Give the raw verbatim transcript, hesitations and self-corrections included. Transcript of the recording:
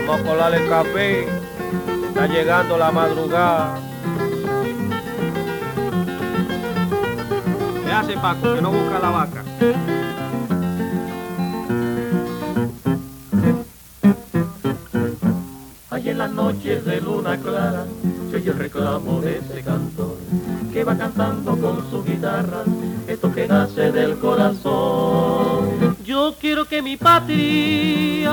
Vamos a colar el café, está llegando la madrugada. ¿Qué hace Paco? Que no busca la vaca. Hay en las noches de luna clara se oye el reclamo de ese cantor que va cantando con su guitarra esto que nace del corazón. Yo quiero que mi patria